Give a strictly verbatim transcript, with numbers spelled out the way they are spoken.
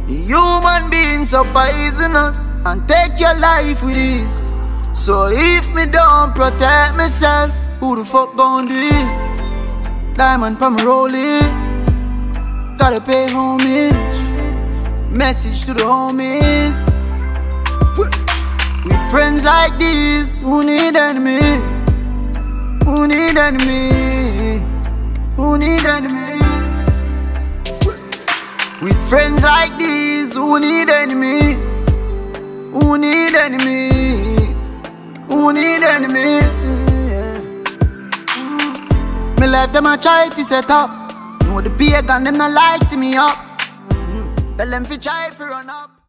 Human beings so poisonous and take your life with ease. So if me don't protect myself, who the fuck gon' do it? Diamond pa me rolling, gotta pay homage. Message to the homies. With friends like these, who need enemy? Who need enemy? Who need enemy? With friends like these, who need enemy? Who need enemy? Who need enemy? Yeah. Me life them a try fi set up. Know the pagan them not like see me up. Tell them fi try fi run up.